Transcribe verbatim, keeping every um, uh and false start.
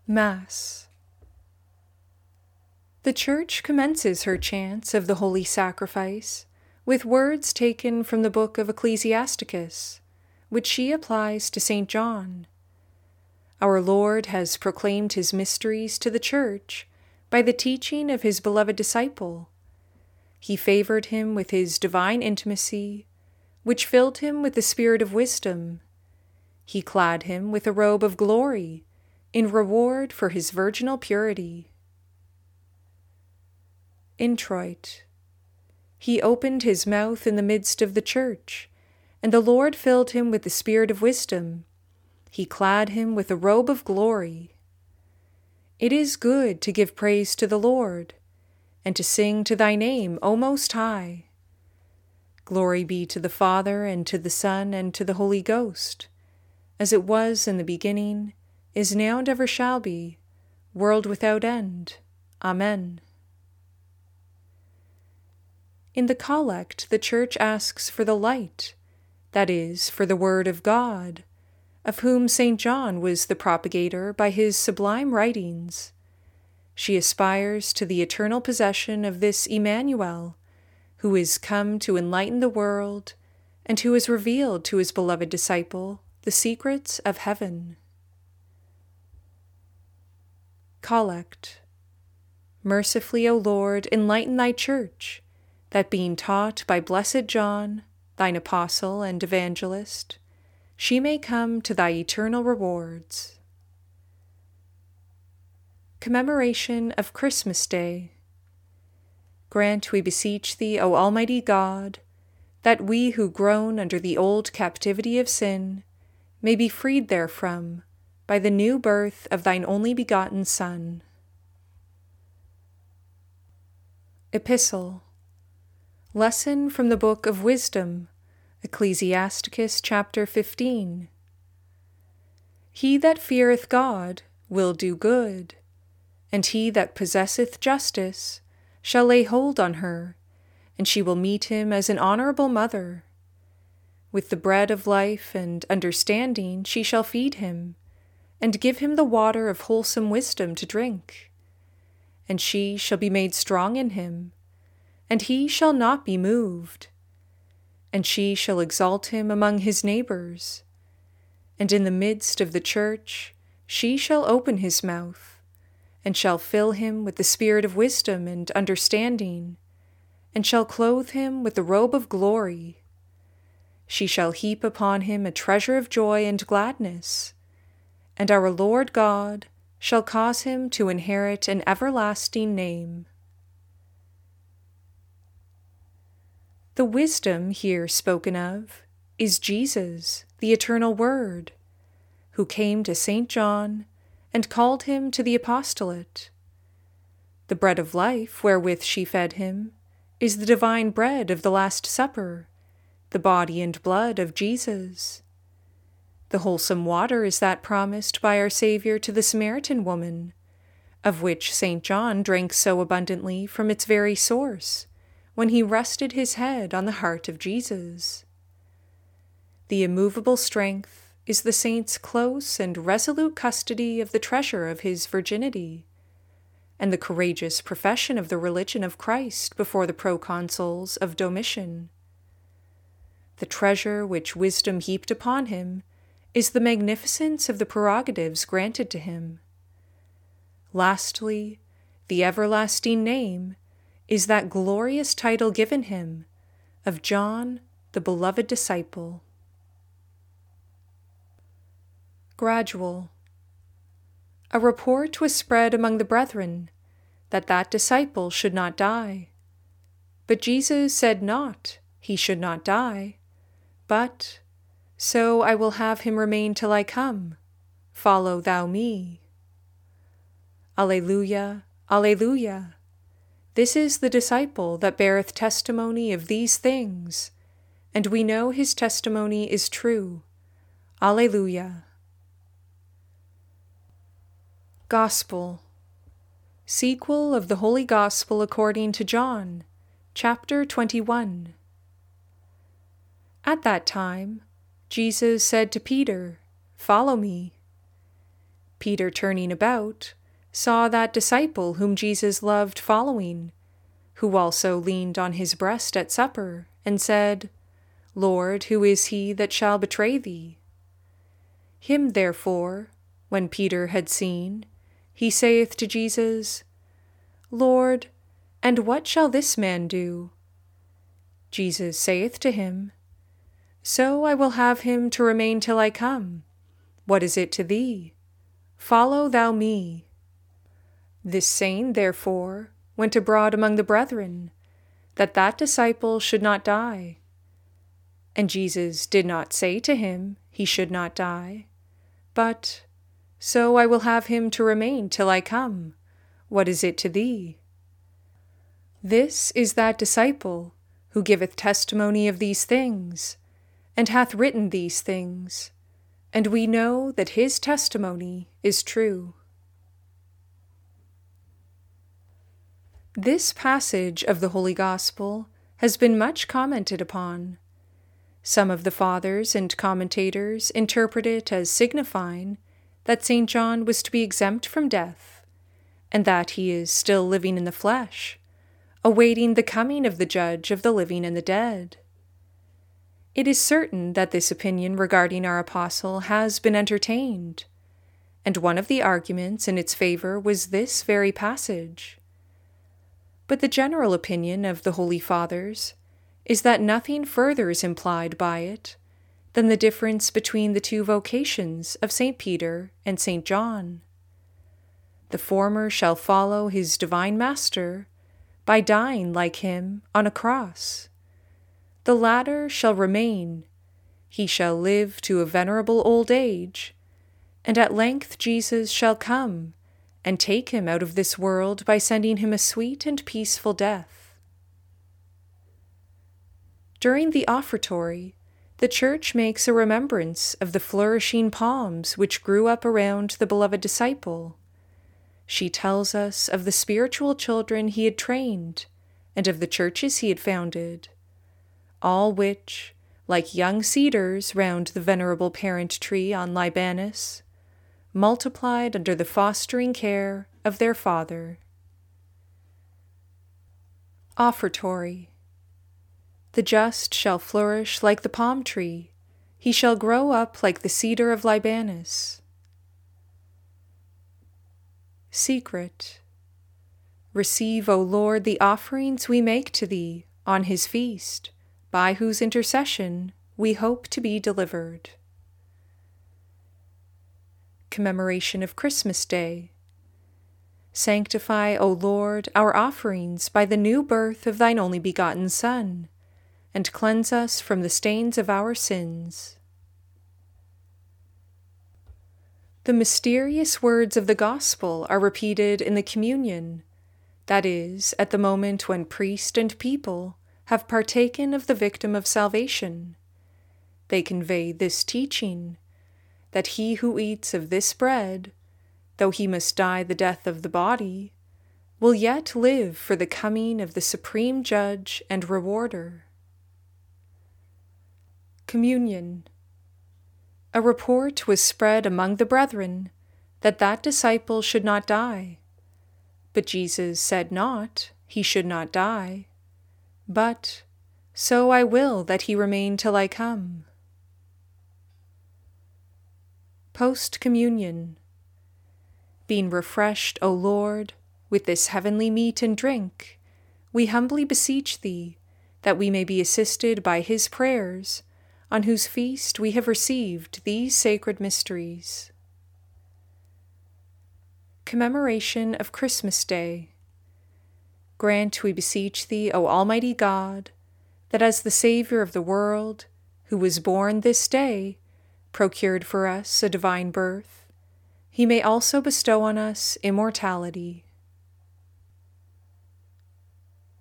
Mass. The Church commences her chants of the Holy Sacrifice with words taken from the book of Ecclesiasticus, which she applies to Saint John. Our Lord has proclaimed his mysteries to the Church by the teaching of his beloved disciple. He favored him with his divine intimacy, which filled him with the spirit of wisdom. He clad him with a robe of glory, in reward for his virginal purity. Introit. He opened his mouth in the midst of the church, and the Lord filled him with the spirit of wisdom. He clad him with a robe of glory. It is good to give praise to the Lord, and to sing to thy name, O Most High. Glory be to the Father, and to the Son, and to the Holy Ghost, as it was in the beginning, is now and ever shall be, world without end. Amen. In the Collect, the Church asks for the light, that is, for the Word of God, of whom Saint John was the propagator by his sublime writings. She aspires to the eternal possession of this Emmanuel, who is come to enlighten the world, and who has revealed to his beloved disciple the secrets of heaven. Collect. Mercifully, O Lord, enlighten thy Church, that being taught by blessed John, thine apostle and evangelist, she may come to thy eternal rewards. Commemoration of Christmas Day. Grant, we beseech thee, O Almighty God, that we who groan under the old captivity of sin may be freed therefrom by the new birth of thine only begotten Son. Epistle. Lesson from the Book of Wisdom, Ecclesiasticus chapter fifteen. He that feareth God will do good, and he that possesseth justice shall lay hold on her, and she will meet him as an honorable mother. With the bread of life and understanding she shall feed him, and give him the water of wholesome wisdom to drink. And she shall be made strong in him, and he shall not be moved. And she shall exalt him among his neighbors. And in the midst of the church she shall open his mouth, and shall fill him with the spirit of wisdom and understanding, and shall clothe him with the robe of glory. She shall heap upon him a treasure of joy and gladness, and our Lord God shall cause him to inherit an everlasting name. The wisdom here spoken of is Jesus, the eternal Word, who came to Saint John and called him to the apostolate. The bread of life wherewith she fed him is the divine bread of the Last Supper, the body and blood of Jesus. The wholesome water is that promised by our Saviour to the Samaritan woman, of which Saint John drank so abundantly from its very source, when he rested his head on the heart of Jesus. The immovable strength is the saint's close and resolute custody of the treasure of his virginity, and the courageous profession of the religion of Christ before the proconsuls of Domitian. The treasure which wisdom heaped upon him is the magnificence of the prerogatives granted to him. Lastly, the everlasting name is that glorious title given him of John, the beloved disciple. Gradual. A report was spread among the brethren that that disciple should not die. But Jesus said not, he should not die, but, so I will have him remain till I come. Follow thou me. Alleluia, alleluia. This is the disciple that beareth testimony of these things, and we know his testimony is true. Alleluia. Gospel. Sequel of the Holy Gospel according to John, chapter twenty-one. At that time, Jesus said to Peter, Follow me. Peter, turning about, saw that disciple whom Jesus loved following, who also leaned on his breast at supper, and said, Lord, who is he that shall betray thee? Him therefore, when Peter had seen, he saith to Jesus, Lord, and what shall this man do? Jesus saith to him, So I will have him to remain till I come. What is it to thee? Follow thou me. This saying, therefore, went abroad among the brethren, that that disciple should not die. And Jesus did not say to him, he should not die, but, So I will have him to remain till I come. What is it to thee? This is that disciple, who giveth testimony of these things, and hath written these things, and we know that his testimony is true. This passage of the Holy Gospel has been much commented upon. Some of the fathers and commentators interpret it as signifying that Saint John was to be exempt from death, and that he is still living in the flesh, awaiting the coming of the judge of the living and the dead. It is certain that this opinion regarding our apostle has been entertained, and one of the arguments in its favor was this very passage. But the general opinion of the Holy Fathers is that nothing further is implied by it than the difference between the two vocations of Saint Peter and Saint John. The former shall follow his divine Master by dying like him on a cross. The latter shall remain, he shall live to a venerable old age, and at length Jesus shall come and take him out of this world by sending him a sweet and peaceful death. During the offertory, the Church makes a remembrance of the flourishing palms which grew up around the beloved disciple. She tells us of the spiritual children he had trained, and of the churches he had founded, all which, like young cedars round the venerable parent tree on Libanus, multiplied under the fostering care of their Father. Offertory. The just shall flourish like the palm tree, he shall grow up like the cedar of Libanus. Secret. Receive, O Lord, the offerings we make to thee on his feast, by whose intercession we hope to be delivered. Commemoration of Christmas Day. Sanctify, O Lord, our offerings by the new birth of thine only begotten Son, and cleanse us from the stains of our sins. The mysterious words of the Gospel are repeated in the communion, that is, at the moment when priest and people have partaken of the victim of salvation. They convey this teaching, that he who eats of this bread, though he must die the death of the body, will yet live for the coming of the supreme Judge and Rewarder. Communion. A report was spread among the brethren that that disciple should not die. But Jesus said not, he should not die, but, So I will that he remain till I come. Post-communion. Being refreshed, O Lord, with this heavenly meat and drink, we humbly beseech thee that we may be assisted by his prayers, on whose feast we have received these sacred mysteries. Commemoration of Christmas Day. Grant, we beseech thee, O Almighty God, that as the Saviour of the world, who was born this day, procured for us a divine birth, he may also bestow on us immortality.